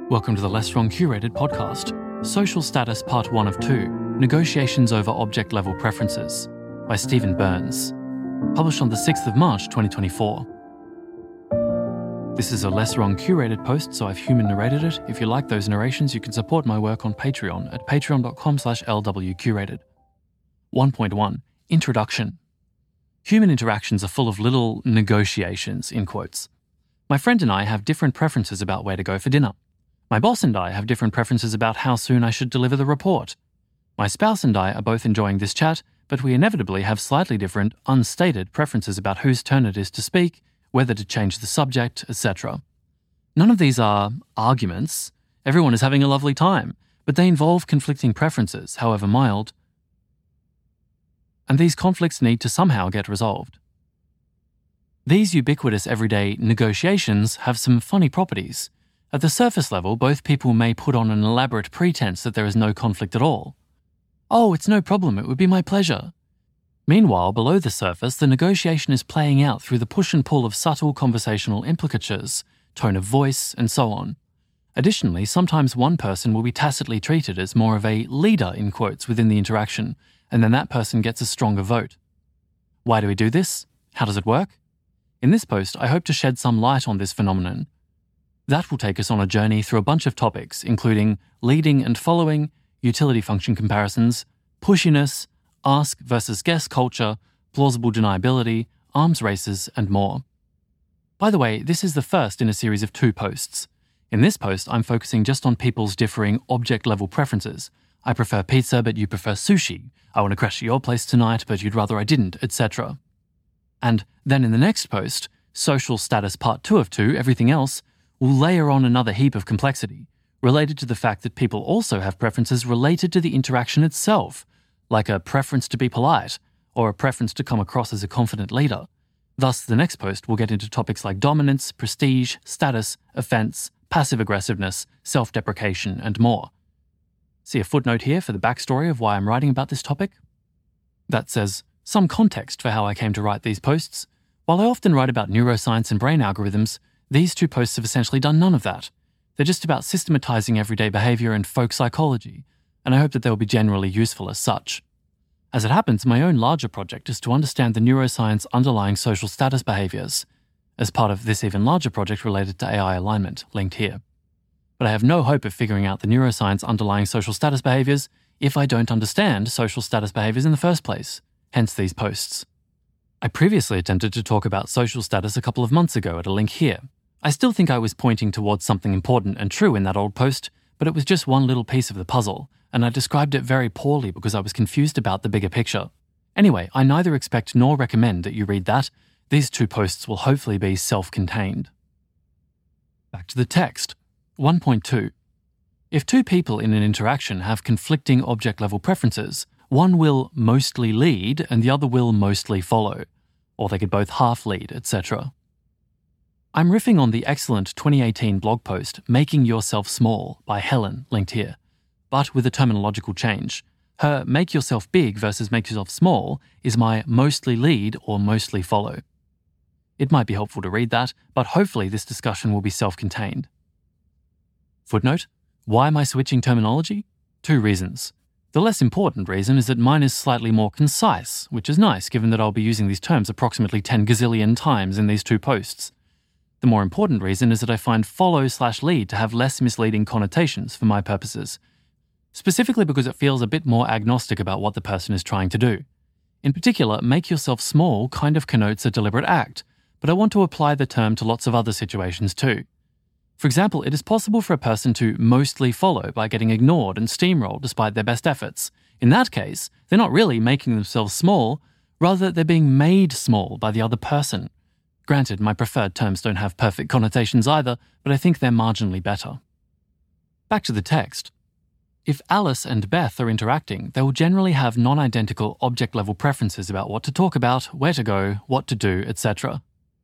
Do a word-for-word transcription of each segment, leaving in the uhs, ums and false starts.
Welcome to the Less Wrong Curated podcast, Social Status Part one of two, Negotiations over Object-Level Preferences, by Stephen Burns, published on the sixth of March twenty twenty-four. This is a Less Wrong Curated post, so I've human narrated it. If you like those narrations, you can support my work on Patreon at patreon.com slash lwcurated. one point one. Introduction. Human interactions are full of little negotiations, in quotes. My friend and I have different preferences about where to go for dinner. My boss and I have different preferences about how soon I should deliver the report. My spouse and I are both enjoying this chat, but we inevitably have slightly different, unstated preferences about whose turn it is to speak, whether to change the subject, et cetera. None of these are arguments. Everyone is having a lovely time, but they involve conflicting preferences, however mild. And these conflicts need to somehow get resolved. These ubiquitous everyday negotiations have some funny properties. At the surface level, both people may put on an elaborate pretense that there is no conflict at all. Oh, it's no problem, it would be my pleasure. Meanwhile, below the surface, the negotiation is playing out through the push and pull of subtle conversational implicatures, tone of voice, and so on. Additionally, sometimes one person will be tacitly treated as more of a leader, in quotes, within the interaction, and then that person gets a stronger vote. Why do we do this? How does it work? In this post, I hope to shed some light on this phenomenon. That will take us on a journey through a bunch of topics, including leading and following, utility function comparisons, pushiness, ask versus guess culture, plausible deniability, arms races, and more. By the way, this is the first in a series of two posts. In this post, I'm focusing just on people's differing object-level preferences. I prefer pizza, but you prefer sushi. I want to crash at your place tonight, but you'd rather I didn't, et cetera. And then in the next post, Social Status Part two of two, Everything Else, will layer on another heap of complexity, related to the fact that people also have preferences related to the interaction itself, like a preference to be polite, or a preference to come across as a confident leader. Thus, the next post will get into topics like dominance, prestige, status, offense, passive-aggressiveness, self-deprecation, and more. See a footnote here for the backstory of why I'm writing about this topic? That says some context for how I came to write these posts. While I often write about neuroscience and brain algorithms, these two posts have essentially done none of that. They're just about systematizing everyday behavior and folk psychology, and I hope that they'll be generally useful as such. As it happens, my own larger project is to understand the neuroscience underlying social status behaviors, as part of this even larger project related to A I alignment, linked here. But I have no hope of figuring out the neuroscience underlying social status behaviors if I don't understand social status behaviors in the first place, hence these posts. I previously attempted to talk about social status a couple of months ago at a link here. I still think I was pointing towards something important and true in that old post, but it was just one little piece of the puzzle, and I described it very poorly because I was confused about the bigger picture. Anyway, I neither expect nor recommend that you read that. These two posts will hopefully be self-contained. Back to the text. one point two. If two people in an interaction have conflicting object-level preferences, one will mostly lead and the other will mostly follow, or they could both half-lead, et cetera. I'm riffing on the excellent twenty eighteen blog post Making Yourself Small by Helen, linked here, but with a terminological change. Her make yourself big versus make yourself small is my mostly lead or mostly follow. It might be helpful to read that, but hopefully this discussion will be self-contained. Footnote: why am I switching terminology? Two reasons. The less important reason is that mine is slightly more concise, which is nice given that I'll be using these terms approximately ten gazillion times in these two posts. The more important reason is that I find follow slash lead to have less misleading connotations for my purposes, specifically because it feels a bit more agnostic about what the person is trying to do. In particular, make yourself small kind of connotes a deliberate act, but I want to apply the term to lots of other situations too. For example, it is possible for a person to mostly follow by getting ignored and steamrolled despite their best efforts. In that case, they're not really making themselves small, rather they're being made small by the other person. Granted, my preferred terms don't have perfect connotations either, but I think they're marginally better. Back to the text. If Alice and Beth are interacting, they will generally have non-identical object-level preferences about what to talk about, where to go, what to do, et cetera.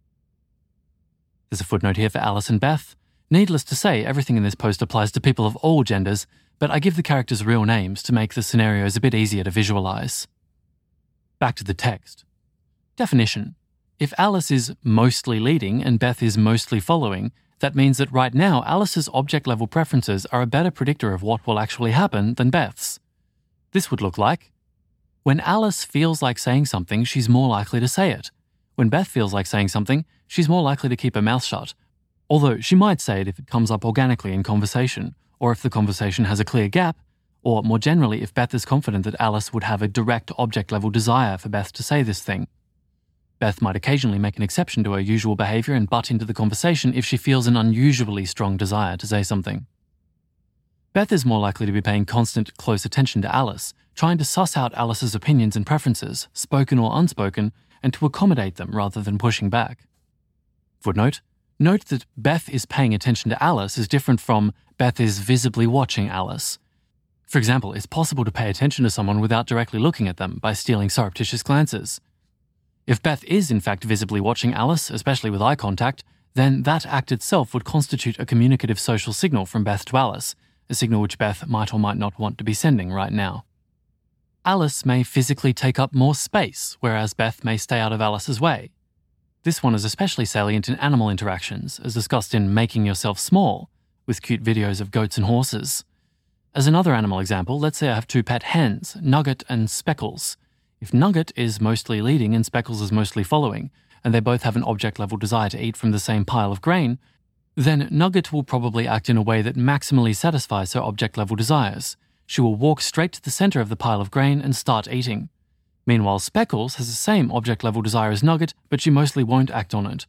There's a footnote here for Alice and Beth. Needless to say, everything in this post applies to people of all genders, but I give the characters real names to make the scenarios a bit easier to visualize. Back to the text. Definition. If Alice is mostly leading and Beth is mostly following, that means that right now Alice's object-level preferences are a better predictor of what will actually happen than Beth's. This would look like: when Alice feels like saying something, she's more likely to say it. When Beth feels like saying something, she's more likely to keep her mouth shut, although she might say it if it comes up organically in conversation, or if the conversation has a clear gap, or more generally if Beth is confident that Alice would have a direct object-level desire for Beth to say this thing. Beth might occasionally make an exception to her usual behaviour and butt into the conversation if she feels an unusually strong desire to say something. Beth is more likely to be paying constant, close attention to Alice, trying to suss out Alice's opinions and preferences, spoken or unspoken, and to accommodate them rather than pushing back. Footnote: note that Beth is paying attention to Alice is different from Beth is visibly watching Alice. For example, it's possible to pay attention to someone without directly looking at them by stealing surreptitious glances. If Beth is in fact visibly watching Alice, especially with eye contact, then that act itself would constitute a communicative social signal from Beth to Alice, a signal which Beth might or might not want to be sending right now. Alice may physically take up more space, whereas Beth may stay out of Alice's way. This one is especially salient in animal interactions, as discussed in Making Yourself Small, with cute videos of goats and horses. As another animal example, let's say I have two pet hens, Nugget and Speckles. If Nugget is mostly leading and Speckles is mostly following, and they both have an object-level desire to eat from the same pile of grain, then Nugget will probably act in a way that maximally satisfies her object-level desires. She will walk straight to the center of the pile of grain and start eating. Meanwhile, Speckles has the same object-level desire as Nugget, but she mostly won't act on it.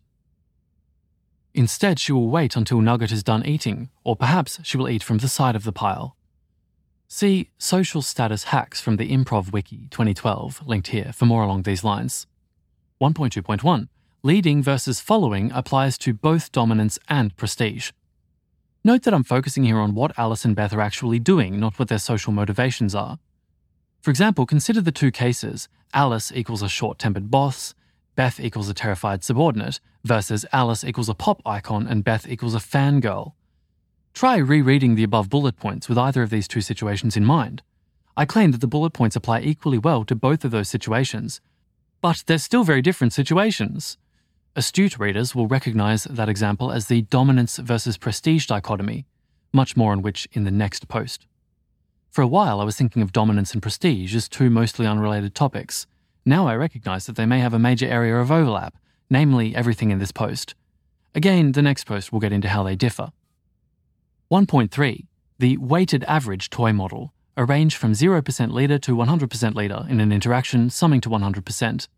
Instead, she will wait until Nugget is done eating, or perhaps she will eat from the side of the pile. See Social Status Hacks from the Improv Wiki twenty twelve, linked here, for more along these lines. one point two point one. Leading versus following applies to both dominance and prestige. Note that I'm focusing here on what Alice and Beth are actually doing, not what their social motivations are. For example, consider the two cases: Alice equals a short-tempered boss, Beth equals a terrified subordinate, versus Alice equals a pop icon and Beth equals a fangirl. Try rereading the above bullet points with either of these two situations in mind. I claim that the bullet points apply equally well to both of those situations, but they're still very different situations. Astute readers will recognize that example as the dominance versus prestige dichotomy, much more on which in the next post. For a while I was thinking of dominance and prestige as two mostly unrelated topics. Now I recognize that they may have a major area of overlap, namely everything in this post. Again, the next post will get into how they differ. one point three. The weighted average toy model, a range from zero percent leader to one hundred percent leader in an interaction summing to one hundred percent.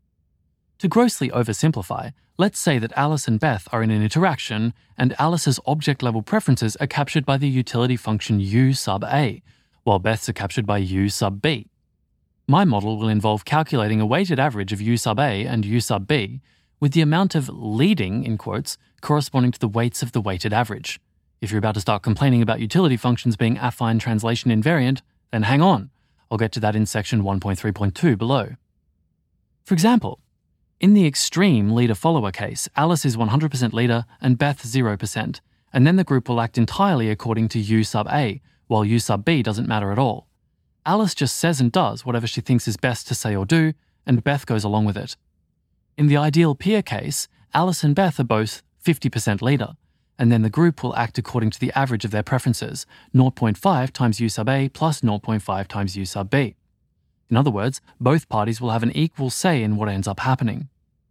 To grossly oversimplify, let's say that Alice and Beth are in an interaction and Alice's object-level preferences are captured by the utility function u sub a, while Beth's are captured by u sub b. My model will involve calculating a weighted average of u sub a and u sub b, with the amount of leading, in quotes, corresponding to the weights of the weighted average. If you're about to start complaining about utility functions being affine translation invariant, then hang on. I'll get to that in section one point three point two below. For example, in the extreme leader-follower case, Alice is one hundred percent leader and Beth zero percent, and then the group will act entirely according to u sub a, while u sub b doesn't matter at all. Alice just says and does whatever she thinks is best to say or do, and Beth goes along with it. In the ideal peer case, Alice and Beth are both fifty percent leader, and then the group will act according to the average of their preferences, zero point five times u sub a plus zero point five times u sub b. In other words, both parties will have an equal say in what ends up happening.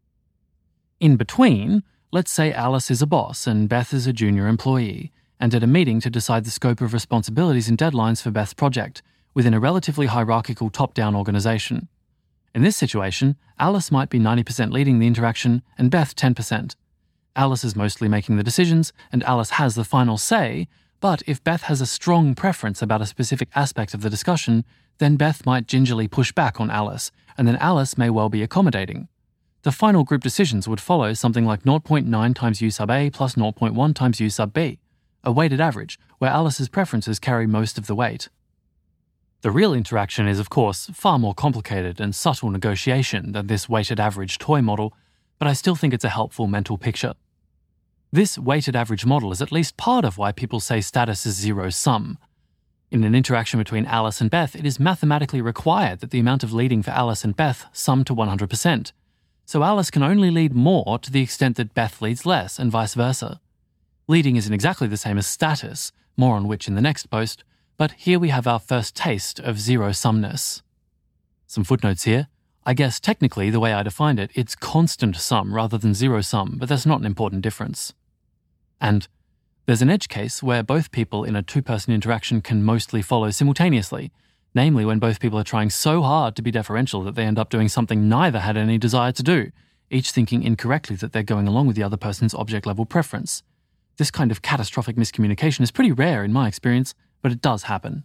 In between, let's say Alice is a boss and Beth is a junior employee, and at a meeting to decide the scope of responsibilities and deadlines for Beth's project, within a relatively hierarchical top-down organisation. In this situation, Alice might be ninety percent leading the interaction and Beth ten percent. Alice is mostly making the decisions and Alice has the final say, but if Beth has a strong preference about a specific aspect of the discussion, then Beth might gingerly push back on Alice, and then Alice may well be accommodating. The final group decisions would follow something like zero point nine times u sub a plus zero point one times u sub b, a weighted average where Alice's preferences carry most of the weight. The real interaction is, of course, far more complicated and subtle negotiation than this weighted average toy model, but I still think it's a helpful mental picture. This weighted average model is at least part of why people say status is zero-sum. In an interaction between Alice and Beth, it is mathematically required that the amount of leading for Alice and Beth sum to one hundred percent. So Alice can only lead more to the extent that Beth leads less, and vice versa. Leading isn't exactly the same as status, more on which in the next post, but here we have our first taste of zero-sumness. Some footnotes here. I guess technically, the way I defined it, it's constant sum rather than zero-sum, but that's not an important difference. And there's an edge case where both people in a two-person interaction can mostly follow simultaneously, namely when both people are trying so hard to be deferential that they end up doing something neither had any desire to do, each thinking incorrectly that they're going along with the other person's object-level preference. This kind of catastrophic miscommunication is pretty rare in my experience, but it does happen.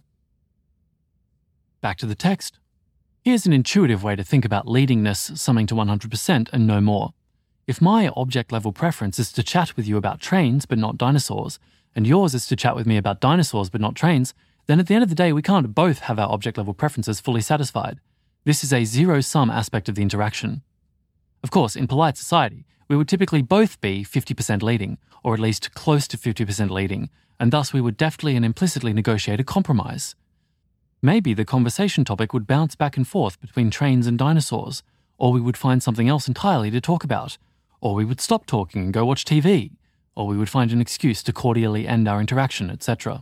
Back to the text. Here's an intuitive way to think about leadingness summing to one hundred percent and no more. If my object-level preference is to chat with you about trains but not dinosaurs, and yours is to chat with me about dinosaurs but not trains, then at the end of the day we can't both have our object-level preferences fully satisfied. This is a zero-sum aspect of the interaction. Of course, in polite society, we would typically both be fifty percent leading, or at least close to fifty percent leading, and thus we would deftly and implicitly negotiate a compromise. Maybe the conversation topic would bounce back and forth between trains and dinosaurs, or we would find something else entirely to talk about, or we would stop talking and go watch T V, or we would find an excuse to cordially end our interaction, et cetera.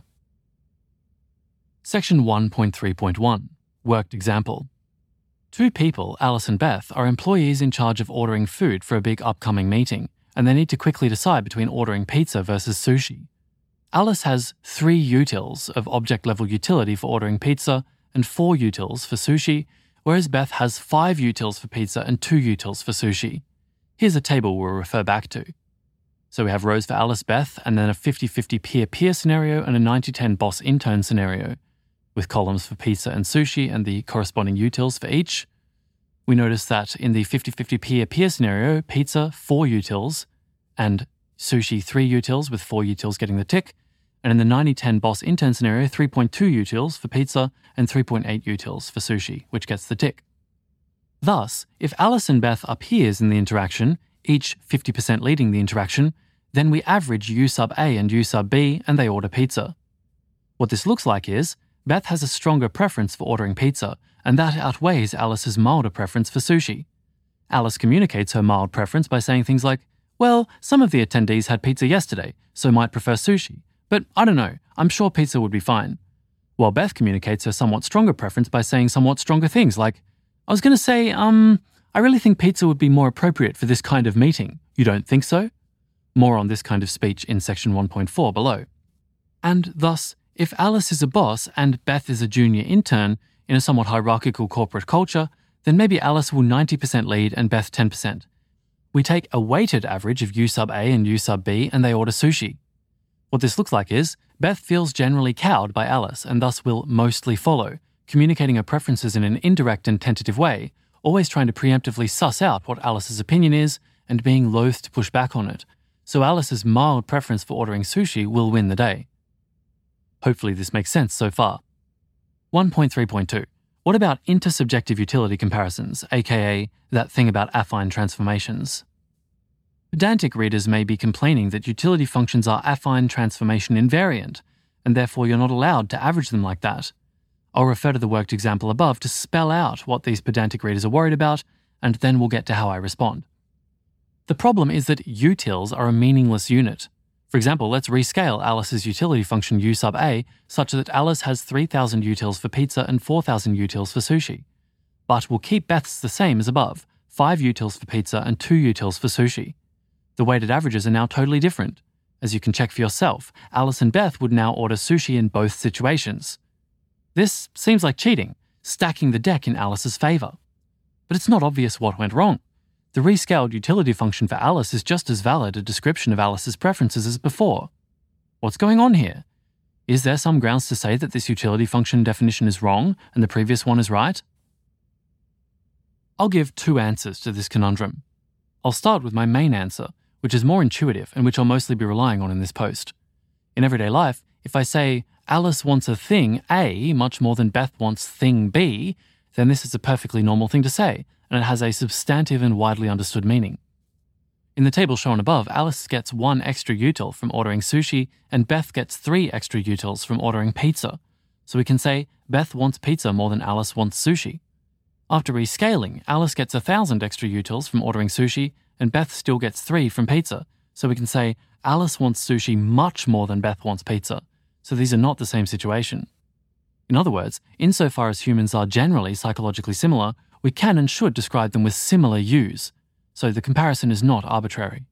Section one point three point one. Worked example. Two people, Alice and Beth, are employees in charge of ordering food for a big upcoming meeting, and they need to quickly decide between ordering pizza versus sushi. Alice has three utils of object-level utility for ordering pizza and four utils for sushi, whereas Beth has five utils for pizza and two utils for sushi. Here's a table we'll refer back to. So we have rows for Alice, Beth, and then a fifty-fifty peer-peer scenario and a ninety ten boss-intern scenario, with columns for pizza and sushi and the corresponding utils for each. We notice that in the fifty-fifty peer-peer scenario, pizza, four utils, and sushi, three utils, with four utils getting the tick, and in the ninety ten boss-intern scenario, three point two utils for pizza and three point eight utils for sushi, which gets the tick. Thus, if Alice and Beth are peers in the interaction, each fifty percent leading the interaction, then we average U sub A and U sub B and they order pizza. What this looks like is, Beth has a stronger preference for ordering pizza, and that outweighs Alice's milder preference for sushi. Alice communicates her mild preference by saying things like, well, some of the attendees had pizza yesterday, so might prefer sushi, but I don't know, I'm sure pizza would be fine. While Beth communicates her somewhat stronger preference by saying somewhat stronger things like, I was going to say, um, I really think pizza would be more appropriate for this kind of meeting. You don't think so? More on this kind of speech in section one point four below. And thus, if Alice is a boss and Beth is a junior intern in a somewhat hierarchical corporate culture, then maybe Alice will ninety percent lead and Beth ten percent. We take a weighted average of U sub A and U sub B and they order sushi. What this looks like is, Beth feels generally cowed by Alice and thus will mostly follow, communicating her preferences in an indirect and tentative way, always trying to preemptively suss out what Alice's opinion is and being loath to push back on it, so Alice's mild preference for ordering sushi will win the day. Hopefully this makes sense so far. one point three point two. What about intersubjective utility comparisons, aka that thing about affine transformations? Pedantic readers may be complaining that utility functions are affine transformation invariant, and therefore you're not allowed to average them like that. I'll refer to the worked example above to spell out what these pedantic readers are worried about, and then we'll get to how I respond. The problem is that utils are a meaningless unit. For example, let's rescale Alice's utility function U sub A such that Alice has three thousand utils for pizza and four thousand utils for sushi. But we'll keep Beth's the same as above, five utils for pizza and two utils for sushi. The weighted averages are now totally different. As you can check for yourself, Alice and Beth would now order sushi in both situations. This seems like cheating, stacking the deck in Alice's favour. But it's not obvious what went wrong. The rescaled utility function for Alice is just as valid a description of Alice's preferences as before. What's going on here? Is there some grounds to say that this utility function definition is wrong and the previous one is right? I'll give two answers to this conundrum. I'll start with my main answer, which is more intuitive and which I'll mostly be relying on in this post. In everyday life, if I say, Alice wants a thing A much more than Beth wants thing B, then this is a perfectly normal thing to say, and it has a substantive and widely understood meaning. In the table shown above, Alice gets one extra util from ordering sushi, and Beth gets three extra utils from ordering pizza. So we can say, Beth wants pizza more than Alice wants sushi. After rescaling, Alice gets a thousand extra utils from ordering sushi, and Beth still gets three from pizza, So we can say Alice wants sushi much more than Beth wants pizza. So these are not the same situation. In other words, insofar as humans are generally psychologically similar, we can and should describe them with similar U's. So the comparison is not arbitrary.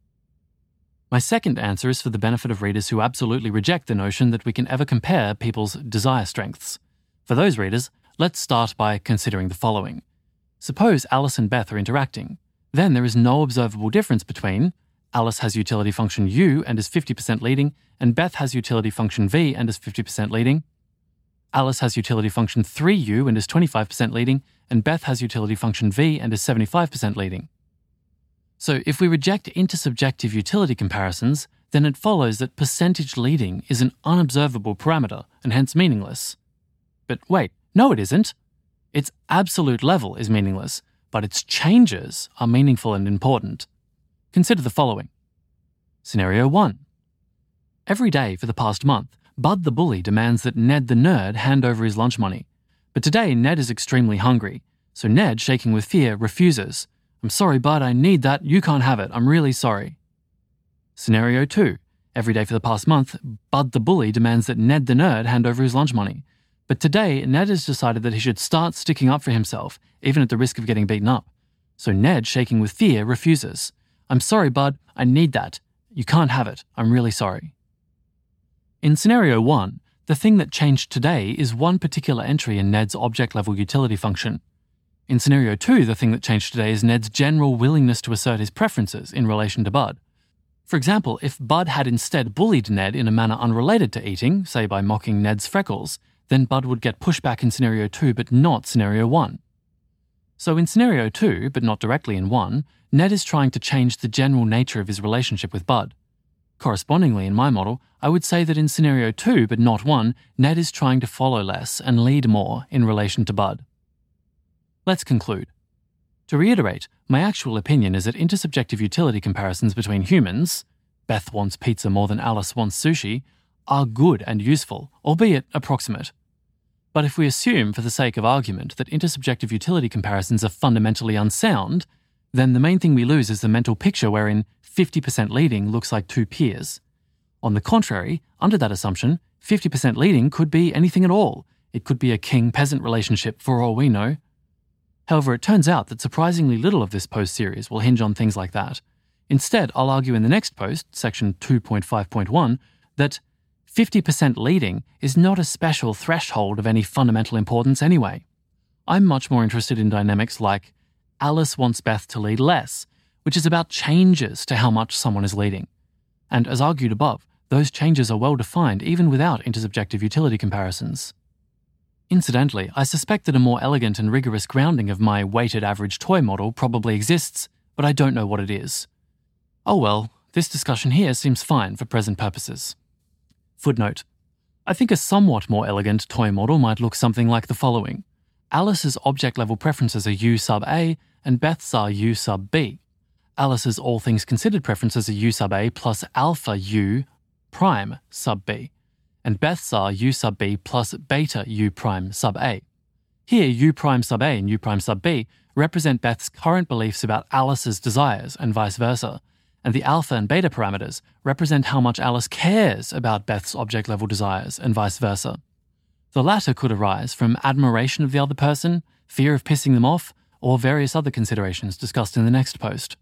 My second answer is for the benefit of readers who absolutely reject the notion that we can ever compare people's desire strengths. For those readers, let's start by considering the following. Suppose Alice and Beth are interacting. Then there is no observable difference between Alice has utility function U and is fifty percent leading, and Beth has utility function V and is fifty percent leading. Alice has utility function three U and is twenty-five percent leading, and Beth has utility function V and is seventy-five percent leading. So if we reject intersubjective utility comparisons, then it follows that percentage leading is an unobservable parameter and hence meaningless. But wait, no it isn't. Its absolute level is meaningless, but its changes are meaningful and important. Consider the following. Scenario one. Every day for the past month, Bud the bully demands that Ned the nerd hand over his lunch money. But today Ned is extremely hungry, so Ned, shaking with fear, refuses. I'm sorry, Bud, I need that. You can't have it. I'm really sorry. Scenario two. Every day for the past month, Bud the bully demands that Ned the nerd hand over his lunch money. But today, Ned has decided that he should start sticking up for himself, even at the risk of getting beaten up. So Ned, shaking with fear, refuses. I'm sorry, Bud, I need that. You can't have it. I'm really sorry. In scenario one, the thing that changed today is one particular entry in Ned's object-level utility function. In scenario two, the thing that changed today is Ned's general willingness to assert his preferences in relation to Bud. For example, if Bud had instead bullied Ned in a manner unrelated to eating, say by mocking Ned's freckles, then Bud would get pushback in scenario two but not scenario one. So in scenario two, but not directly in one, Ned is trying to change the general nature of his relationship with Bud. Correspondingly, in my model, I would say that in scenario two, but not one, Ned is trying to follow less and lead more in relation to Bud. Let's conclude. To reiterate, my actual opinion is that intersubjective utility comparisons between humans, Beth wants pizza more than Alice wants sushi, are good and useful, albeit approximate. But if we assume, for the sake of argument, that intersubjective utility comparisons are fundamentally unsound, then the main thing we lose is the mental picture wherein fifty percent leading looks like two peers. On the contrary, under that assumption, fifty percent leading could be anything at all. It could be a king-peasant relationship for all we know. However, it turns out that surprisingly little of this post series will hinge on things like that. Instead, I'll argue in the next post, section two point five point one, that fifty percent leading is not a special threshold of any fundamental importance anyway. I'm much more interested in dynamics like Alice wants Beth to lead less, which is about changes to how much someone is leading. And as argued above, those changes are well defined even without intersubjective utility comparisons. Incidentally, I suspect that a more elegant and rigorous grounding of my weighted average toy model probably exists, but I don't know what it is. Oh well, this discussion here seems fine for present purposes. Footnote. I think a somewhat more elegant toy model might look something like the following. Alice's object-level preferences are U sub A, and Beth's are U sub B. Alice's all things considered preferences are U sub A plus alpha U prime sub B, and Beth's are U sub B plus beta U prime sub A. Here, U prime sub A and U prime sub B represent Beth's current beliefs about Alice's desires and vice versa, and the alpha and beta parameters represent how much Alice cares about Beth's object-level desires and vice versa. The latter could arise from admiration of the other person, fear of pissing them off, or various other considerations discussed in the next post.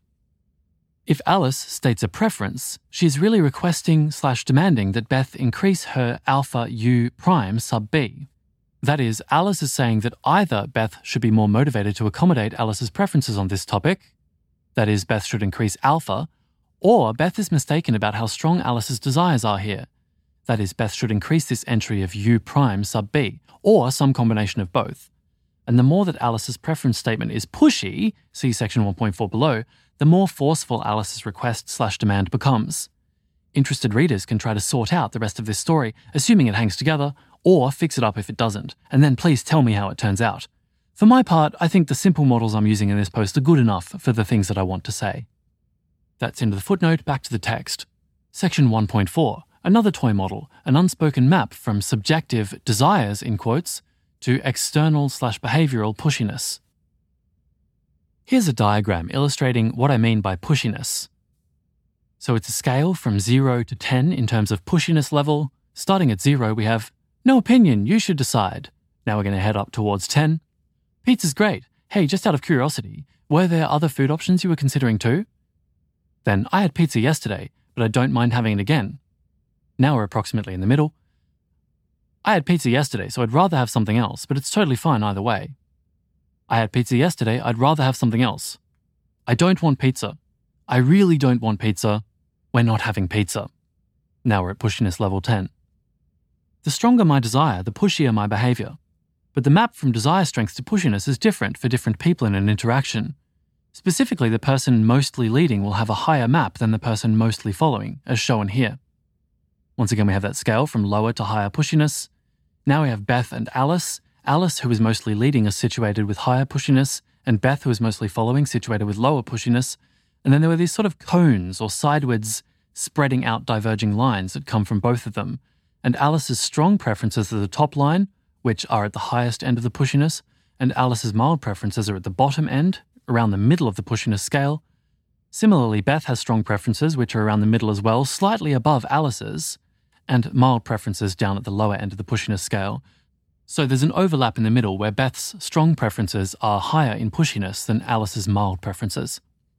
If Alice states a preference, she is really requesting slash demanding that Beth increase her alpha U prime sub B. That is, Alice is saying that either Beth should be more motivated to accommodate Alice's preferences on this topic, that is, Beth should increase alpha, or Beth is mistaken about how strong Alice's desires are here. That is, Beth should increase this entry of U prime sub B, or some combination of both. And the more that Alice's preference statement is pushy, see section one point four below, the more forceful Alice's request slash demand becomes. Interested readers can try to sort out the rest of this story, assuming it hangs together, or fix it up if it doesn't, and then please tell me how it turns out. For my part, I think the simple models I'm using in this post are good enough for the things that I want to say. That's into the footnote, back to the text. Section one point four. Another toy model, an unspoken map from subjective desires, in quotes, to external slash behavioral pushiness. Here's a diagram illustrating what I mean by pushiness. So it's a scale from zero to ten in terms of pushiness level. Starting at zero, we have, no opinion, you should decide. Now we're going to head up towards ten. Pizza's great. Hey, just out of curiosity, were there other food options you were considering too? Then, I had pizza yesterday, but I don't mind having it again. Now we're approximately in the middle. I had pizza yesterday, so I'd rather have something else, but it's totally fine either way. I had pizza yesterday, I'd rather have something else. I don't want pizza. I really don't want pizza. We're not having pizza. Now we're at pushiness level ten. The stronger my desire, the pushier my behaviour. But the map from desire strength to pushiness is different for different people in an interaction. Specifically, the person mostly leading will have a higher map than the person mostly following, as shown here. Once again, we have that scale from lower to higher pushiness. Now we have Beth and Alice. Alice, who is mostly leading, is situated with higher pushiness, and Beth, who is mostly following, situated with lower pushiness. And then there were these sort of cones or sidewards spreading out diverging lines that come from both of them. And Alice's strong preferences are the top line, which are at the highest end of the pushiness, and Alice's mild preferences are at the bottom end, around the middle of the pushiness scale. Similarly, Beth has strong preferences, which are around the middle as well, slightly above Alice's, and mild preferences down at the lower end of the pushiness scale. So there's an overlap in the middle where Beth's strong preferences are higher in pushiness than Alice's mild preferences.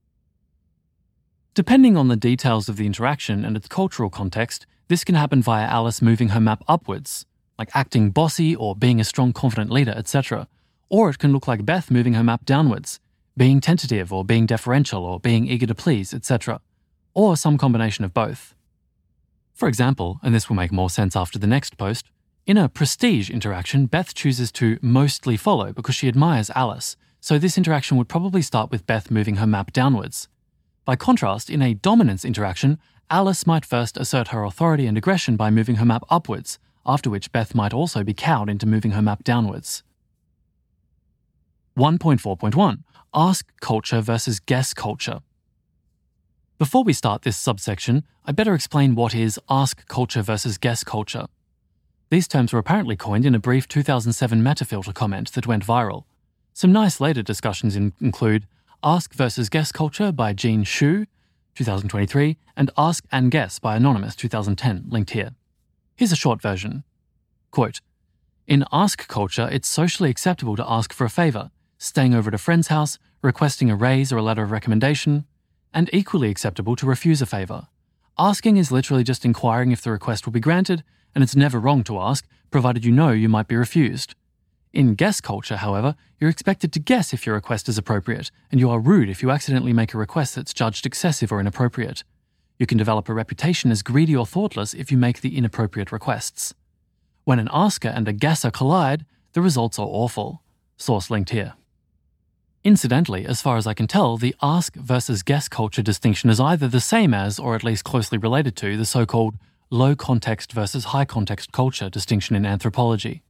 Depending on the details of the interaction and its cultural context, this can happen via Alice moving her map upwards, like acting bossy or being a strong, confident leader, et cetera. Or it can look like Beth moving her map downwards, being tentative or being deferential or being eager to please, et cetera. Or some combination of both. For example, and this will make more sense after the next post, in a prestige interaction, Beth chooses to mostly follow because she admires Alice, so this interaction would probably start with Beth moving her map downwards. By contrast, in a dominance interaction, Alice might first assert her authority and aggression by moving her map upwards, after which Beth might also be cowed into moving her map downwards. one point four point one. Ask culture versus guess culture. Before we start this subsection, I'd better explain what is ask culture versus guess culture. These terms were apparently coined in a brief two thousand seven Metafilter comment that went viral. Some nice later discussions in- include Ask versus Guess Culture by Jean Shu, two thousand twenty-three, and Ask and Guess by Anonymous, two thousand ten, linked here. Here's a short version. Quote, in Ask culture, it's socially acceptable to ask for a favour, staying over at a friend's house, requesting a raise or a letter of recommendation, and equally acceptable to refuse a favour. Asking is literally just inquiring if the request will be granted, and it's never wrong to ask, provided you know you might be refused. In guess culture, however, you're expected to guess if your request is appropriate, and you are rude if you accidentally make a request that's judged excessive or inappropriate. You can develop a reputation as greedy or thoughtless if you make the inappropriate requests. When an asker and a guesser collide, the results are awful. Source linked here. Incidentally, as far as I can tell, the ask versus guess culture distinction is either the same as, or at least closely related to, the so-called low context versus high context culture distinction in anthropology.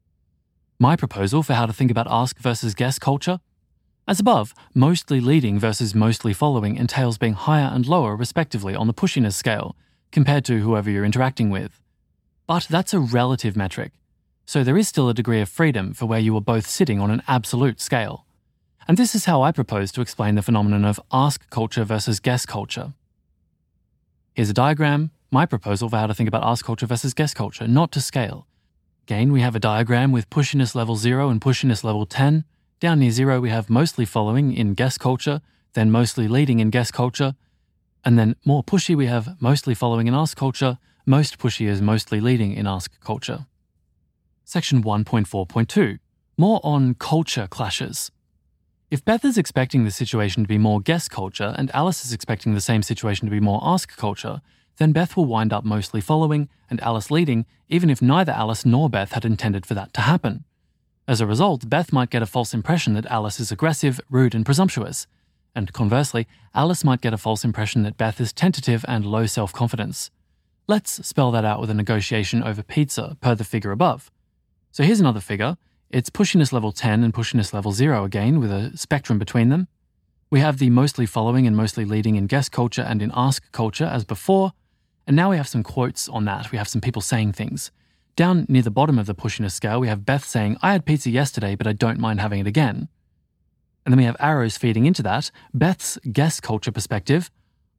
My proposal for how to think about ask versus guess culture? As above, mostly leading versus mostly following entails being higher and lower respectively on the pushiness scale, compared to whoever you're interacting with. But that's a relative metric, so there is still a degree of freedom for where you are both sitting on an absolute scale. And this is how I propose to explain the phenomenon of ask culture versus guess culture. Here's a diagram, my proposal for how to think about ask culture versus guess culture, not to scale. Again, we have a diagram with pushiness level zero and pushiness level ten. Down near zero, we have mostly following in guess culture, then mostly leading in guess culture. And then more pushy, we have mostly following in ask culture, most pushy is mostly leading in ask culture. Section one point four point two. More on culture clashes. If Beth is expecting the situation to be more guess culture and Alice is expecting the same situation to be more ask culture, then Beth will wind up mostly following and Alice leading, even if neither Alice nor Beth had intended for that to happen. As a result, Beth might get a false impression that Alice is aggressive, rude, and presumptuous. And conversely, Alice might get a false impression that Beth is tentative and low self-confidence. Let's spell that out with a negotiation over pizza per the figure above. So here's another figure. It's pushiness level ten and pushiness level zero again, with a spectrum between them. We have the mostly following and mostly leading in guess culture and in ask culture as before. And now we have some quotes on that. We have some people saying things. Down near the bottom of the pushiness scale, we have Beth saying, I had pizza yesterday, but I don't mind having it again. And then we have arrows feeding into that. Beth's guess culture perspective.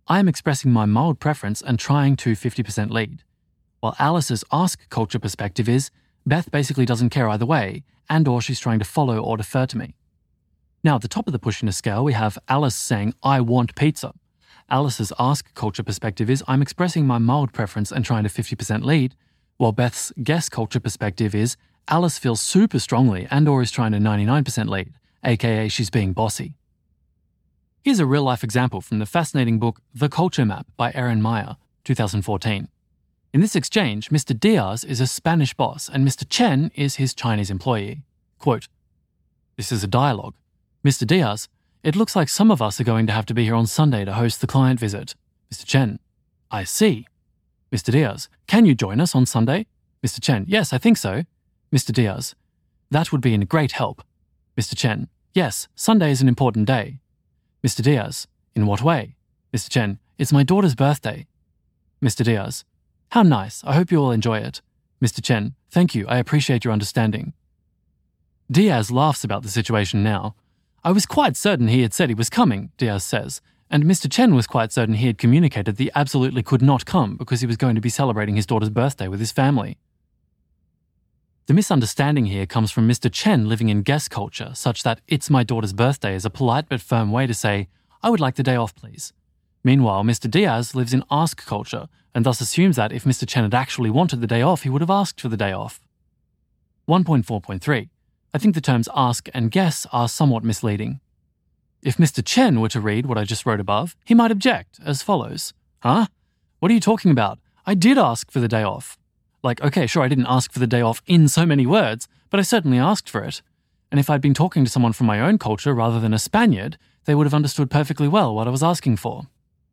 I am expressing my mild preference and trying to fifty percent lead. While Alice's ask culture perspective is, Beth basically doesn't care either way, and or she's trying to follow or defer to me. Now, at the top of the pushiness scale, we have Alice saying, I want pizza. Alice's ask culture perspective is, I'm expressing my mild preference and trying to fifty percent lead, while Beth's guess culture perspective is, Alice feels super strongly and or is trying to ninety-nine percent lead, aka she's being bossy. Here's a real-life example from the fascinating book The Culture Map by Erin Meyer, two thousand fourteen. In this exchange, Mister Diaz is a Spanish boss and Mister Chen is his Chinese employee. Quote, this is a dialogue. Mister Diaz, it looks like some of us are going to have to be here on Sunday to host the client visit. Mister Chen, I see. Mister Diaz, can you join us on Sunday? Mister Chen, yes, I think so. Mister Diaz, that would be a great help. Mister Chen, yes, Sunday is an important day. Mister Diaz, in what way? Mister Chen, it's my daughter's birthday. Mister Diaz, how nice, I hope you all enjoy it. Mister Chen, thank you, I appreciate your understanding. Diaz laughs about the situation now. I was quite certain he had said he was coming, Diaz says, and Mister Chen was quite certain he had communicated that he absolutely could not come because he was going to be celebrating his daughter's birthday with his family. The misunderstanding here comes from Mister Chen living in guess culture, such that it's my daughter's birthday is a polite but firm way to say, I would like the day off, please. Meanwhile, Mister Diaz lives in ask culture, and thus assumes that if Mister Chen had actually wanted the day off, he would have asked for the day off. one point four point three. I think the terms ask and guess are somewhat misleading. If Mister Chen were to read what I just wrote above, he might object as follows. Huh? What are you talking about? I did ask for the day off. Like, okay, sure, I didn't ask for the day off in so many words, but I certainly asked for it. And if I'd been talking to someone from my own culture rather than a Spaniard, they would have understood perfectly well what I was asking for.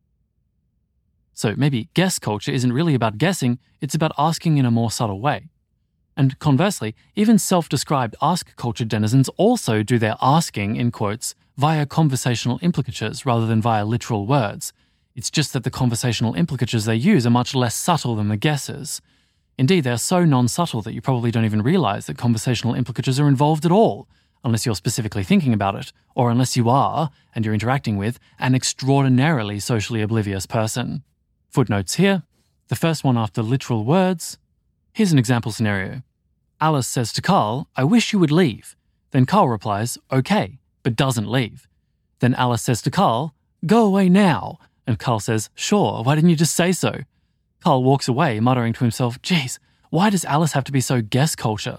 So maybe guess culture isn't really about guessing, it's about asking in a more subtle way. And conversely, even self-described ask culture denizens also do their asking, in quotes, via conversational implicatures rather than via literal words. It's just that the conversational implicatures they use are much less subtle than the guesses. Indeed, they're so non-subtle that you probably don't even realize that conversational implicatures are involved at all, unless you're specifically thinking about it, or unless you are, and you're interacting with, an extraordinarily socially oblivious person. Footnotes here. The first one after literal words. Here's an example scenario. Alice says to Carl, I wish you would leave. Then Carl replies, okay, but doesn't leave. Then Alice says to Carl, go away now. And Carl says, sure, why didn't you just say so? Carl walks away, muttering to himself, geez, why does Alice have to be so guess culture?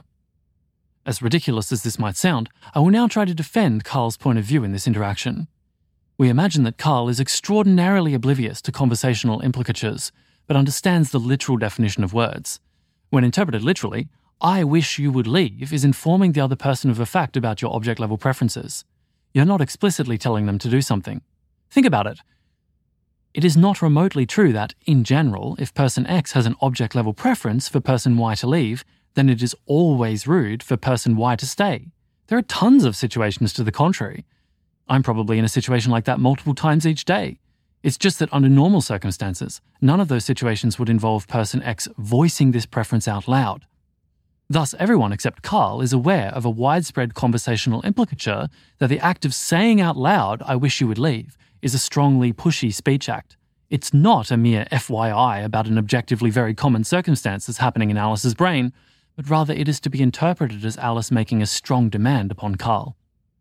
As ridiculous as this might sound, I will now try to defend Carl's point of view in this interaction. We imagine that Carl is extraordinarily oblivious to conversational implicatures, but understands the literal definition of words. When interpreted literally, I wish you would leave is informing the other person of a fact about your object-level preferences. You're not explicitly telling them to do something. Think about it. It is not remotely true that, in general, if person X has an object-level preference for person Y to leave, then it is always rude for person Y to stay. There are tons of situations to the contrary. I'm probably in a situation like that multiple times each day. It's just that under normal circumstances, none of those situations would involve person X voicing this preference out loud. Thus, everyone except Carl is aware of a widespread conversational implicature that the act of saying out loud, I wish you would leave, is a strongly pushy speech act. It's not a mere F Y I about an objectively very common circumstance that's happening in Alice's brain, but rather it is to be interpreted as Alice making a strong demand upon Carl.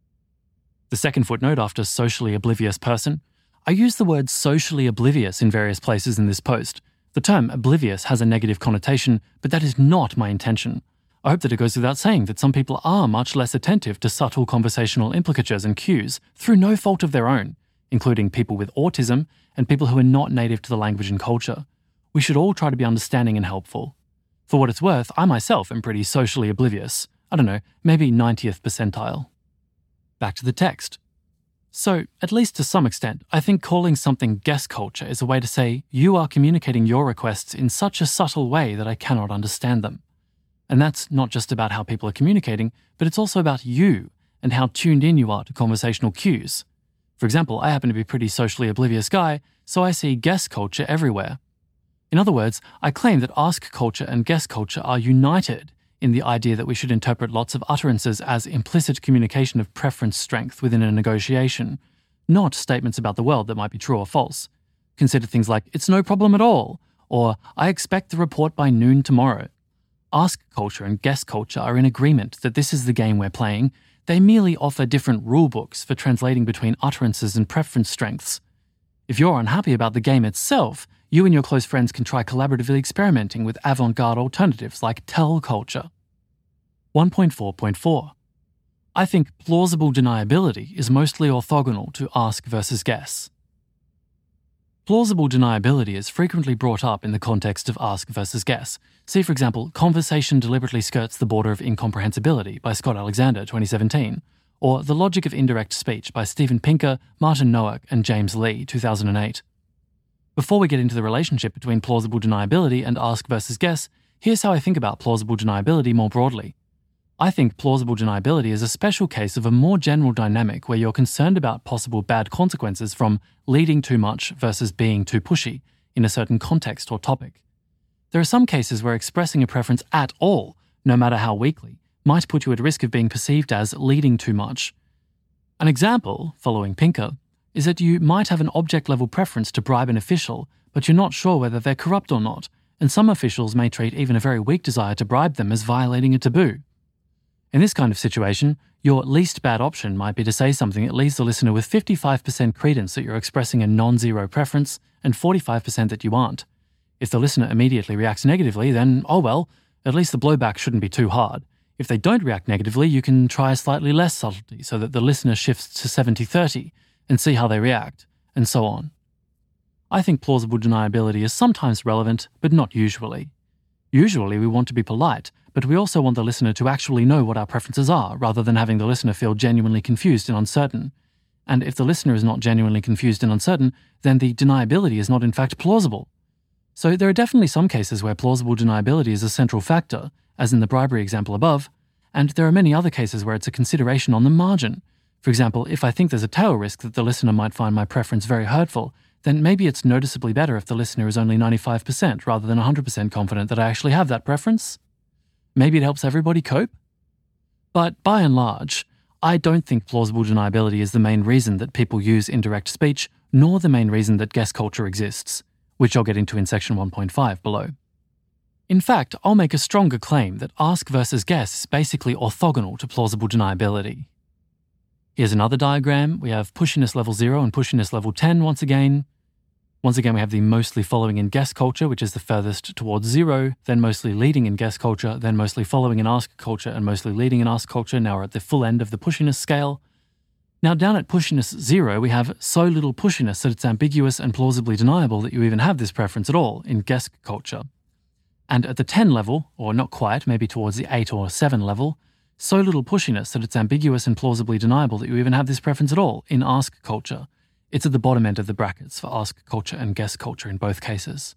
The second footnote after socially oblivious person, I use the word socially oblivious in various places in this post. The term oblivious has a negative connotation, but that is not my intention. I hope that it goes without saying that some people are much less attentive to subtle conversational implicatures and cues through no fault of their own, including people with autism and people who are not native to the language and culture. We should all try to be understanding and helpful. For what it's worth, I myself am pretty socially oblivious. I don't know, maybe ninetieth percentile. Back to the text. So, at least to some extent, I think calling something guess culture is a way to say, you are communicating your requests in such a subtle way that I cannot understand them. And that's not just about how people are communicating, but it's also about you and how tuned in you are to conversational cues. For example, I happen to be a pretty socially oblivious guy, so I see guess culture everywhere. In other words, I claim that ask culture and guess culture are united in the idea that we should interpret lots of utterances as implicit communication of preference strength within a negotiation, not statements about the world that might be true or false. consider things like, it's no problem at all, or I expect the report by noon tomorrow. Ask culture and guess culture are in agreement that this is the game we're playing. They merely offer different rulebooks for translating between utterances and preference strengths. If you're unhappy about the game itself, you and your close friends can try collaboratively experimenting with avant-garde alternatives like tell culture. one point four point four. I think plausible deniability is mostly orthogonal to ask versus guess. Plausible deniability is frequently brought up in the context of ask versus guess. See, for example, Conversation Deliberately Skirts the Border of Incomprehensibility by Scott Alexander, twenty seventeen, or The Logic of Indirect Speech by Steven Pinker, Martin Nowak, and James Lee, two thousand eight. Before we get into the relationship between plausible deniability and ask versus guess, here's how I think about plausible deniability more broadly. I think plausible deniability is a special case of a more general dynamic where you're concerned about possible bad consequences from leading too much versus being too pushy in a certain context or topic. There are some cases where expressing a preference at all, no matter how weakly, might put you at risk of being perceived as leading too much. An example, following Pinker, is that you might have an object-level preference to bribe an official, but you're not sure whether they're corrupt or not, and some officials may treat even a very weak desire to bribe them as violating a taboo. In this kind of situation, your least bad option might be to say something that leaves the listener with fifty-five percent credence that you're expressing a non-zero preference and forty-five percent that you aren't. If the listener immediately reacts negatively, then, oh well, at least the blowback shouldn't be too hard. If they don't react negatively, you can try slightly less subtlety so that the listener shifts to seventy thirty and see how they react, and so on. I think plausible deniability is sometimes relevant, but not usually. Usually we want to be polite, but we also want the listener to actually know what our preferences are, rather than having the listener feel genuinely confused and uncertain. And if the listener is not genuinely confused and uncertain, then the deniability is not in fact plausible. So there are definitely some cases where plausible deniability is a central factor, as in the bribery example above, and there are many other cases where it's a consideration on the margin. For example, if I think there's a tail risk that the listener might find my preference very hurtful, then maybe it's noticeably better if the listener is only ninety-five percent rather than one hundred percent confident that I actually have that preference. Maybe it helps everybody cope? But by and large, I don't think plausible deniability is the main reason that people use indirect speech, nor the main reason that guess culture exists, which I'll get into in section one point five below. In fact, I'll make a stronger claim that ask versus guess is basically orthogonal to plausible deniability. Here's another diagram. We have pushiness level zero and pushiness level ten once again. Once again, we have the mostly following in guess culture, which is the furthest towards zero, then mostly leading in guess culture, then mostly following in ask culture, and mostly leading in ask culture. Now we're at the full end of the pushiness scale. Now down at pushiness zero, we have so little pushiness that it's ambiguous and plausibly deniable that you even have this preference at all in guess culture. And at the ten level, or not quite, maybe towards the eight or seven level, so little pushiness that it's ambiguous and plausibly deniable that you even have this preference at all in ask culture. It's at the bottom end of the brackets for ask culture and guess culture in both cases.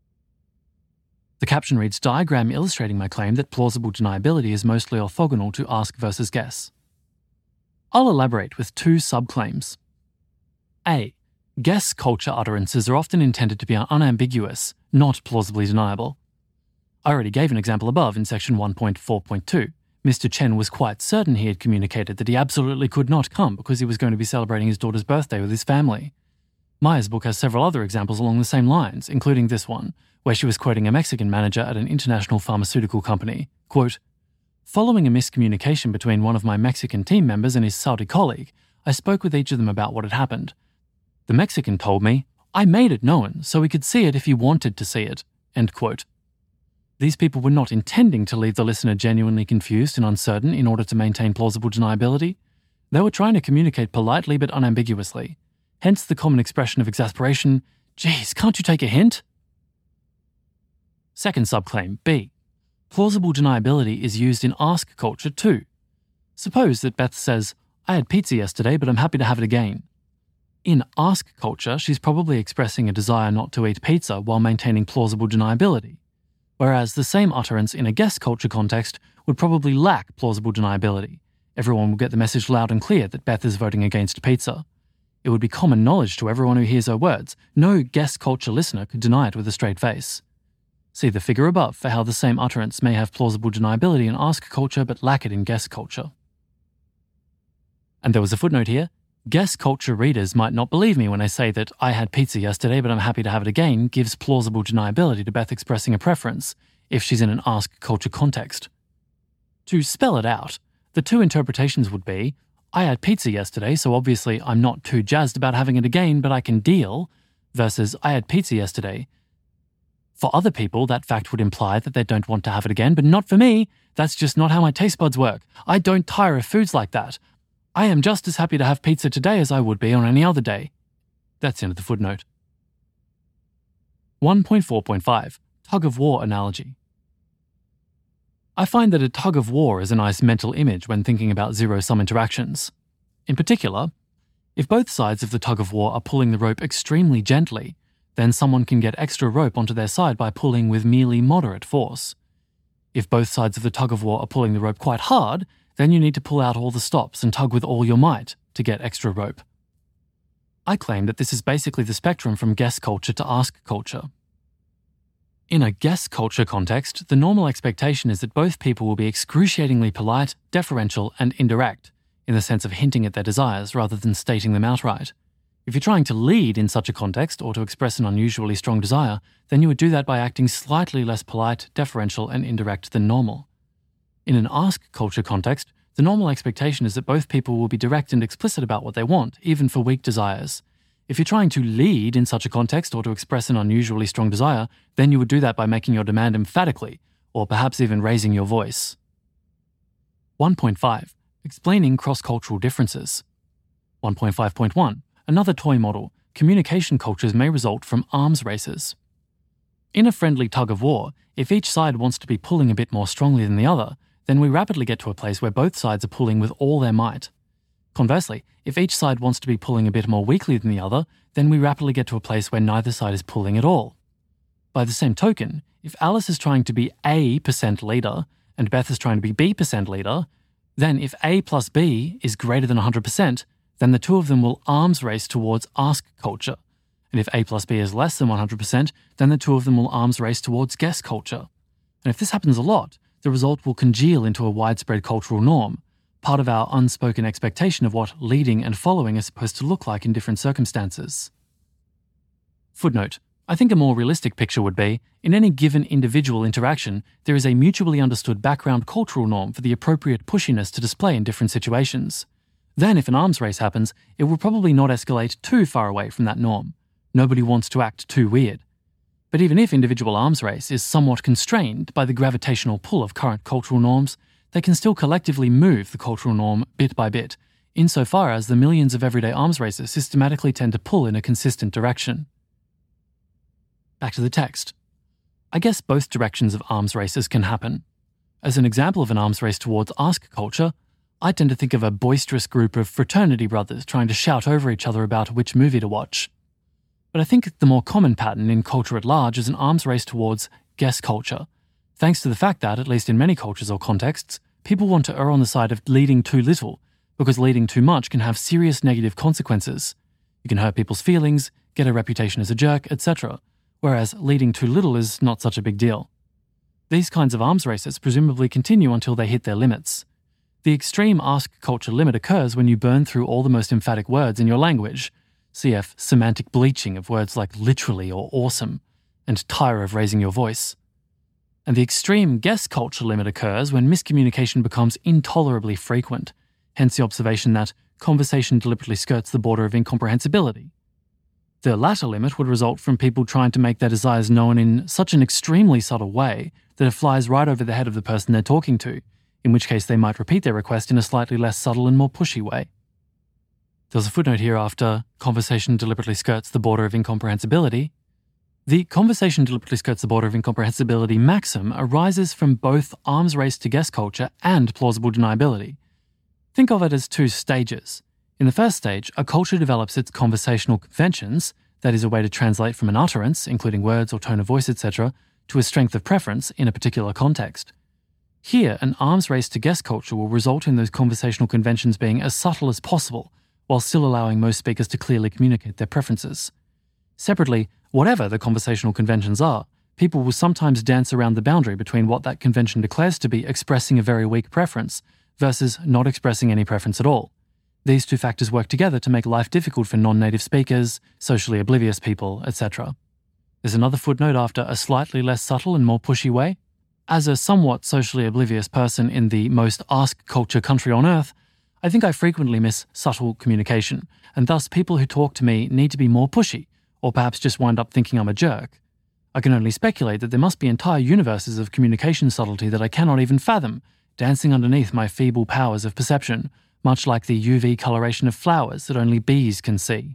The caption reads, diagram illustrating my claim that plausible deniability is mostly orthogonal to ask versus guess. I'll elaborate with two subclaims. A. Guess culture utterances are often intended to be unambiguous, not plausibly deniable. I already gave an example above in section one point four point two. Mister Chen was quite certain he had communicated that he absolutely could not come because he was going to be celebrating his daughter's birthday with his family. Maya's book has several other examples along the same lines, including this one, where she was quoting a Mexican manager at an international pharmaceutical company. Quote, following a miscommunication between one of my Mexican team members and his Saudi colleague, I spoke with each of them about what had happened. The Mexican told me, I made it known so we could see it if you wanted to see it. End quote. These people were not intending to leave the listener genuinely confused and uncertain in order to maintain plausible deniability. They were trying to communicate politely but unambiguously. Hence the common expression of exasperation, geez, can't you take a hint? Second subclaim, B. Plausible deniability is used in ask culture too. Suppose that Beth says, I had pizza yesterday, but I'm happy to have it again. In ask culture, she's probably expressing a desire not to eat pizza while maintaining plausible deniability. Whereas the same utterance in a guess culture context would probably lack plausible deniability. Everyone will get the message loud and clear that Beth is voting against pizza. It would be common knowledge to everyone who hears her words. No guess culture listener could deny it with a straight face. See the figure above for how the same utterance may have plausible deniability in ask culture but lack it in guess culture. And there was a footnote here. Guest culture readers might not believe me when I say that I had pizza yesterday but I'm happy to have it again gives plausible deniability to Beth expressing a preference if she's in an ask culture context. To spell it out, the two interpretations would be, I had pizza yesterday, so obviously I'm not too jazzed about having it again, but I can deal, versus I had pizza yesterday. For other people, that fact would imply that they don't want to have it again, but not for me. That's just not how my taste buds work. I don't tire of foods like that. I am just as happy to have pizza today as I would be on any other day. That's the end of the footnote. one point four point five. Tug-of-war analogy. I find that a tug-of-war is a nice mental image when thinking about zero-sum interactions. In particular, if both sides of the tug-of-war are pulling the rope extremely gently, then someone can get extra rope onto their side by pulling with merely moderate force. If both sides of the tug-of-war are pulling the rope quite hard, then you need to pull out all the stops and tug with all your might to get extra rope. I claim that this is basically the spectrum from guest culture to ask culture. In a guest culture context, the normal expectation is that both people will be excruciatingly polite, deferential, and indirect, in the sense of hinting at their desires rather than stating them outright. If you're trying to lead in such a context or to express an unusually strong desire, then you would do that by acting slightly less polite, deferential, and indirect than normal. In an ask culture context, the normal expectation is that both people will be direct and explicit about what they want, even for weak desires. If you're trying to lead in such a context or to express an unusually strong desire, then you would do that by making your demand emphatically, or perhaps even raising your voice. one point five. Explaining cross-cultural differences. one point five point one. Another toy model. Communication cultures may result from arms races. In a friendly tug-of-war, if each side wants to be pulling a bit more strongly than the other, then we rapidly get to a place where both sides are pulling with all their might. Conversely, if each side wants to be pulling a bit more weakly than the other, then we rapidly get to a place where neither side is pulling at all. By the same token, if Alice is trying to be A percent leader and Beth is trying to be B percent leader, then if A plus B is greater than one hundred percent, then the two of them will arms race towards ask culture. And if A plus B is less than one hundred percent, then the two of them will arms race towards guest culture. And if this happens a lot, the result will congeal into a widespread cultural norm, part of our unspoken expectation of what leading and following are supposed to look like in different circumstances. Footnote. I think a more realistic picture would be, in any given individual interaction, there is a mutually understood background cultural norm for the appropriate pushiness to display in different situations. Then, if an arms race happens, it will probably not escalate too far away from that norm. Nobody wants to act too weird. But even if individual arms race is somewhat constrained by the gravitational pull of current cultural norms, they can still collectively move the cultural norm bit by bit, insofar as the millions of everyday arms races systematically tend to pull in a consistent direction. Back to the text. I guess both directions of arms races can happen. As an example of an arms race towards ask culture, I tend to think of a boisterous group of fraternity brothers trying to shout over each other about which movie to watch. But I think the more common pattern in culture at large is an arms race towards guest culture, thanks to the fact that, at least in many cultures or contexts, people want to err on the side of leading too little, because leading too much can have serious negative consequences. You can hurt people's feelings, get a reputation as a jerk, et cetera, whereas leading too little is not such a big deal. These kinds of arms races presumably continue until they hit their limits. The extreme ask culture limit occurs when you burn through all the most emphatic words in your language, cf semantic bleaching of words like literally or awesome, and tire of raising your voice. And the extreme guest culture limit occurs when miscommunication becomes intolerably frequent, hence the observation that conversation deliberately skirts the border of incomprehensibility. The latter limit would result from people trying to make their desires known in such an extremely subtle way that it flies right over the head of the person they're talking to, in which case they might repeat their request in a slightly less subtle and more pushy way. There's a footnote here after conversation deliberately skirts the border of incomprehensibility. The conversation deliberately skirts the border of incomprehensibility maxim arises from both arms race to guest culture and plausible deniability. Think of it as two stages. In the first stage, a culture develops its conversational conventions, that is a way to translate from an utterance, including words or tone of voice, et cetera, to a strength of preference in a particular context. Here, an arms race to guest culture will result in those conversational conventions being as subtle as possible, while still allowing most speakers to clearly communicate their preferences. Separately, whatever the conversational conventions are, people will sometimes dance around the boundary between what that convention declares to be expressing a very weak preference versus not expressing any preference at all. These two factors work together to make life difficult for non-native speakers, socially oblivious people, et cetera. There's another footnote after a slightly less subtle and more pushy way. As a somewhat socially oblivious person in the most ask culture country on earth, I think I frequently miss subtle communication, and thus people who talk to me need to be more pushy, or perhaps just wind up thinking I'm a jerk. I can only speculate that there must be entire universes of communication subtlety that I cannot even fathom, dancing underneath my feeble powers of perception, much like the U V coloration of flowers that only bees can see.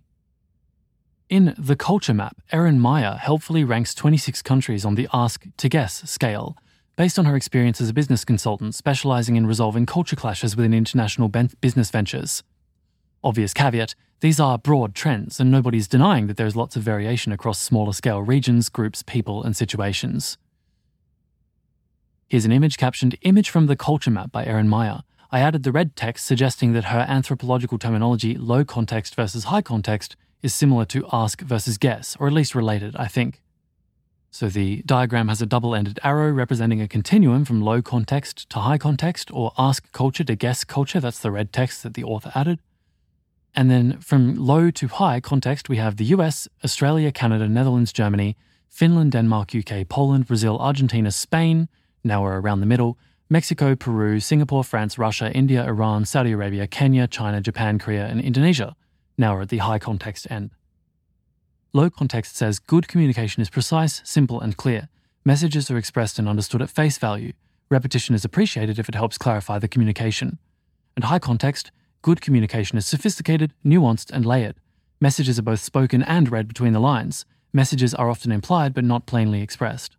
In The Culture Map, Erin Meyer helpfully ranks twenty-six countries on the Ask to Guess scale, based on her experience as a business consultant specializing in resolving culture clashes within international ben- business ventures. Obvious caveat, these are broad trends, and nobody's denying that there's lots of variation across smaller scale regions, groups, people, and situations. Here's an image captioned "Image from the Culture Map" by Erin Meyer. I added the red text suggesting that her anthropological terminology, low context versus high context, is similar to ask versus guess, or at least related, I think. So the diagram has a double-ended arrow representing a continuum from low context to high context, or ask culture to guess culture, that's the red text that the author added. And then from low to high context, we have the U S, Australia, Canada, Netherlands, Germany, Finland, Denmark, U K, Poland, Brazil, Argentina, Spain, now we're around the middle, Mexico, Peru, Singapore, France, Russia, India, Iran, Saudi Arabia, Kenya, China, Japan, Korea, and Indonesia. Now we're at the high context end. Low context says good communication is precise, simple, and clear. Messages are expressed and understood at face value. Repetition is appreciated if it helps clarify the communication. And high context, good communication is sophisticated, nuanced, and layered. Messages are both spoken and read between the lines. Messages are often implied but not plainly expressed.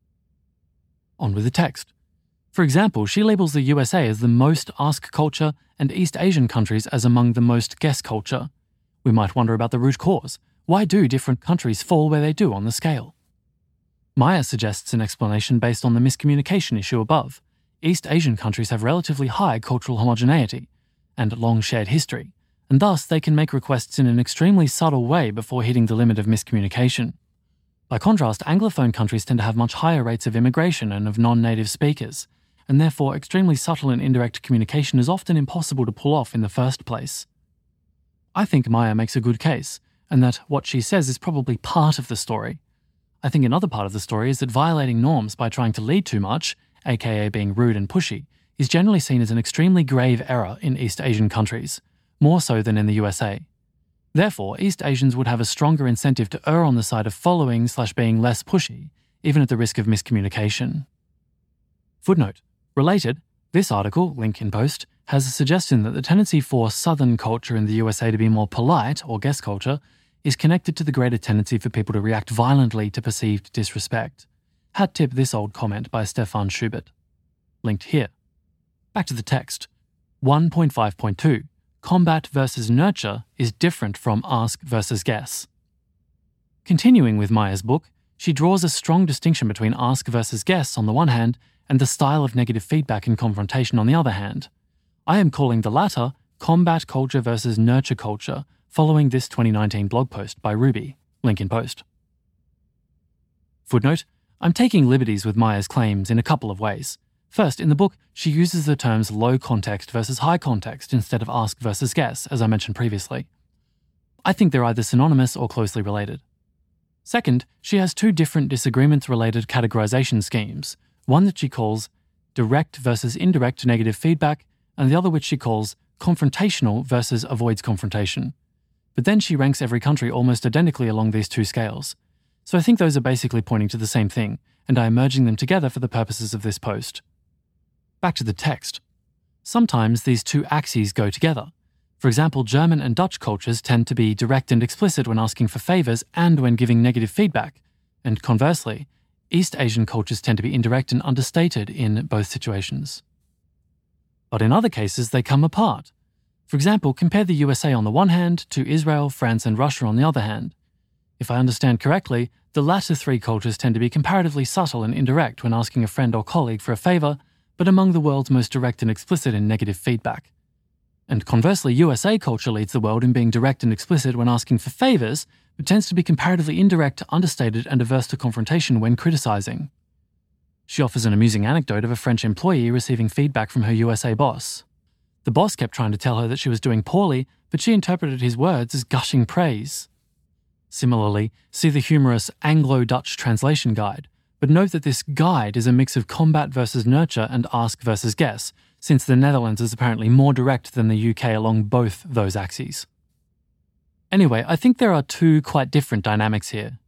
On with the text. For example, she labels the U S A as the most ask culture and East Asian countries as among the most guess culture. We might wonder about the root cause. Why do different countries fall where they do on the scale? Meyer suggests an explanation based on the miscommunication issue above. East Asian countries have relatively high cultural homogeneity and long shared history, and thus they can make requests in an extremely subtle way before hitting the limit of miscommunication. By contrast, Anglophone countries tend to have much higher rates of immigration and of non-native speakers, and therefore extremely subtle and indirect communication is often impossible to pull off in the first place. I think Meyer makes a good case, and that what she says is probably part of the story. I think another part of the story is that violating norms by trying to lead too much, aka being rude and pushy, is generally seen as an extremely grave error in East Asian countries, more so than in the U S A. Therefore, East Asians would have a stronger incentive to err on the side of following slash being less pushy, even at the risk of miscommunication. Footnote. Related, this article, link in post, has a suggestion that the tendency for Southern culture in the U S A to be more polite, or guess culture, is connected to the greater tendency for people to react violently to perceived disrespect. Hat tip this old comment by Stefan Schubert. Linked here. Back to the text. one point five point two. Combat versus nurture is different from ask versus guess. Continuing with Meyer's book, she draws a strong distinction between ask versus guess on the one hand and the style of negative feedback and confrontation on the other hand. I am calling the latter combat culture versus nurture culture, following this twenty nineteen blog post by Ruby, link in post. Footnote, I'm taking liberties with Meyer's claims in a couple of ways. First, in the book, she uses the terms low context versus high context instead of ask versus guess, as I mentioned previously. I think they're either synonymous or closely related. Second, she has two different disagreement-related categorization schemes, one that she calls direct versus indirect negative feedback, and the other which she calls confrontational versus avoids confrontation. But then she ranks every country almost identically along these two scales. So I think those are basically pointing to the same thing, and I am merging them together for the purposes of this post. Back to the text. Sometimes these two axes go together. For example, German and Dutch cultures tend to be direct and explicit when asking for favors and when giving negative feedback, and conversely, East Asian cultures tend to be indirect and understated in both situations. But in other cases, they come apart. For example, compare the U S A on the one hand to Israel, France, and Russia on the other hand. If I understand correctly, the latter three cultures tend to be comparatively subtle and indirect when asking a friend or colleague for a favor, but among the world's most direct and explicit in negative feedback. And conversely, U S A culture leads the world in being direct and explicit when asking for favors, but tends to be comparatively indirect, understated, and averse to confrontation when criticizing. She offers an amusing anecdote of a French employee receiving feedback from her U S A boss. The boss kept trying to tell her that she was doing poorly, but she interpreted his words as gushing praise. Similarly, see the humorous Anglo-Dutch translation guide, but note that this guide is a mix of combat versus nurture and ask versus guess, since the Netherlands is apparently more direct than the U K along both those axes. Anyway, I think there are two quite different dynamics here.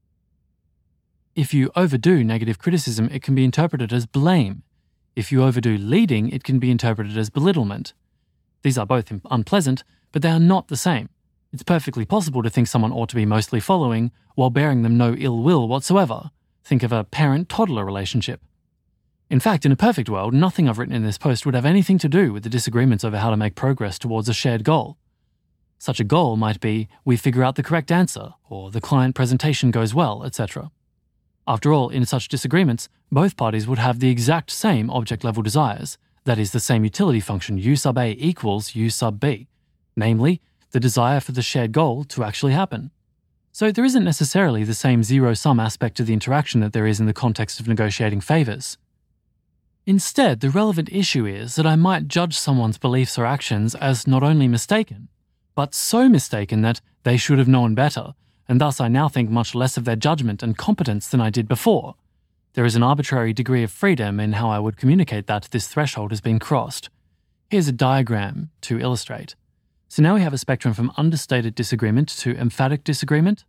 If you overdo negative criticism, it can be interpreted as blame. If you overdo leading, it can be interpreted as belittlement. These are both unpleasant, but they are not the same. It's perfectly possible to think someone ought to be mostly following while bearing them no ill will whatsoever. Think of a parent-toddler relationship. In fact, in a perfect world, nothing I've written in this post would have anything to do with the disagreements over how to make progress towards a shared goal. Such a goal might be, we figure out the correct answer, or the client presentation goes well, et cetera. After all, in such disagreements, both parties would have the exact same object-level desires, that is, the same utility function U sub A equals U sub B, namely, the desire for the shared goal to actually happen. So there isn't necessarily the same zero-sum aspect to the interaction that there is in the context of negotiating favours. Instead, the relevant issue is that I might judge someone's beliefs or actions as not only mistaken, but so mistaken that they should have known better, and thus I now think much less of their judgment and competence than I did before. There is an arbitrary degree of freedom in how I would communicate that this threshold has been crossed. Here's a diagram to illustrate. So now we have a spectrum from understated disagreement to emphatic disagreement.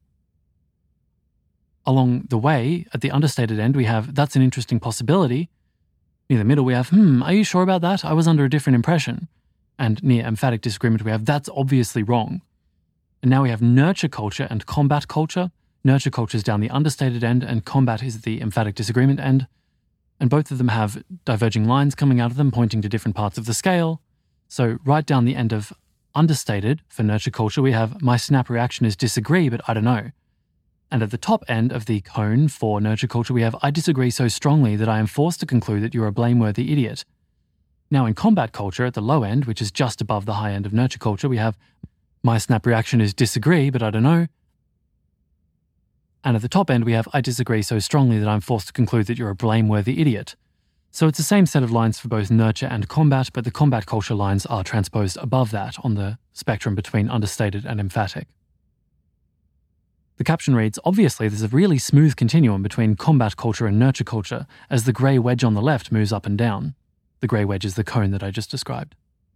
Along the way, at the understated end, we have, that's an interesting possibility. Near the middle, we have, hmm, are you sure about that? I was under a different impression. And near emphatic disagreement, we have, that's obviously wrong. And now we have nurture culture and combat culture. Nurture culture is down the understated end, and combat is the emphatic disagreement end. And both of them have diverging lines coming out of them, pointing to different parts of the scale. So right down the end of understated, for nurture culture, we have, my snap reaction is disagree, but I don't know. And at the top end of the cone for nurture culture, we have, I disagree so strongly that I am forced to conclude that you're a blameworthy idiot. Now in combat culture, at the low end, which is just above the high end of nurture culture, we have, my snap reaction is disagree, but I don't know. And at the top end, we have, I disagree so strongly that I'm forced to conclude that you're a blameworthy idiot. So it's the same set of lines for both nurture and combat, but the combat culture lines are transposed above that on the spectrum between understated and emphatic. The caption reads, obviously there's a really smooth continuum between combat culture and nurture culture as the grey wedge on the left moves up and down. The grey wedge is the cone that I just described.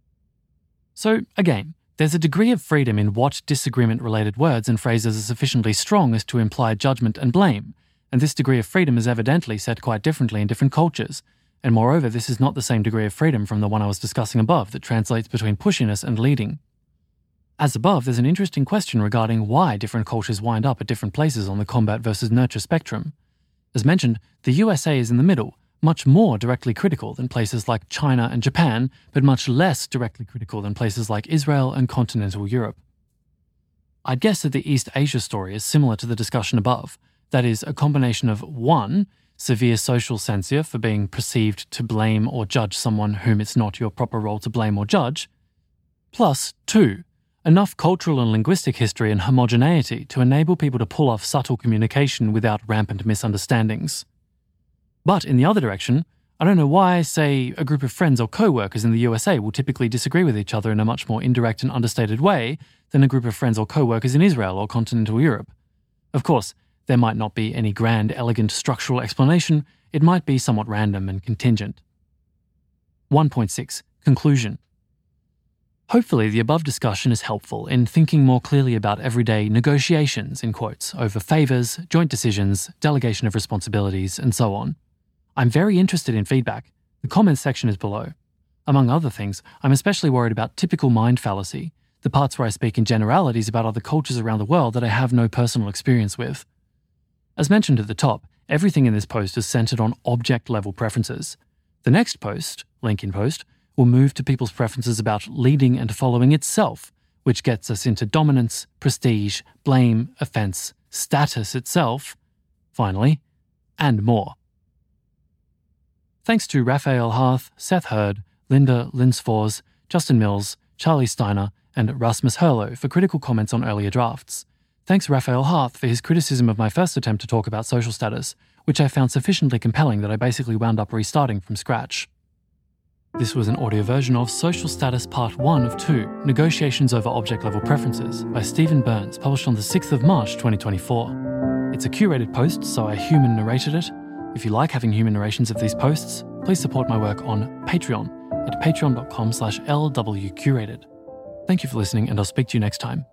So, again, there's a degree of freedom in what disagreement-related words and phrases are sufficiently strong as to imply judgment and blame, and this degree of freedom is evidently set quite differently in different cultures, and moreover this is not the same degree of freedom from the one I was discussing above that translates between pushiness and leading. As above, there's an interesting question regarding why different cultures wind up at different places on the combat versus nurture spectrum. As mentioned, the U S A is in the middle, much more directly critical than places like China and Japan, but much less directly critical than places like Israel and continental Europe. I'd guess that the East Asia story is similar to the discussion above, that is, a combination of one, severe social censure for being perceived to blame or judge someone whom it's not your proper role to blame or judge, plus two, enough cultural and linguistic history and homogeneity to enable people to pull off subtle communication without rampant misunderstandings. But in the other direction, I don't know why, say, a group of friends or co-workers in the U S A will typically disagree with each other in a much more indirect and understated way than a group of friends or co-workers in Israel or continental Europe. Of course, there might not be any grand, elegant structural explanation. It might be somewhat random and contingent. one point six. Conclusion. Hopefully the above discussion is helpful in thinking more clearly about everyday negotiations, in quotes, over favours, joint decisions, delegation of responsibilities, and so on. I'm very interested in feedback. The comments section is below. Among other things, I'm especially worried about typical mind fallacy, the parts where I speak in generalities about other cultures around the world that I have no personal experience with. As mentioned at the top, everything in this post is centered on object-level preferences. The next post, link in post, will move to people's preferences about leading and following itself, which gets us into dominance, prestige, blame, offence, status itself, finally, and more. Thanks to Raphael Harth, Seth Hurd, Linda Linsfors, Justin Mills, Charlie Steiner, and Rasmus Herlo for critical comments on earlier drafts. Thanks Raphael Harth for his criticism of my first attempt to talk about social status, which I found sufficiently compelling that I basically wound up restarting from scratch. This was an audio version of Social Status Part one of two, Negotiations Over Object Level Preferences, by Stephen Burns, published on the sixth of March twenty twenty-four. It's a curated post, so a human narrated it. If you like having human narrations of these posts, please support my work on Patreon at patreon.com slash lwcurated. Thank you for listening, and I'll speak to you next time.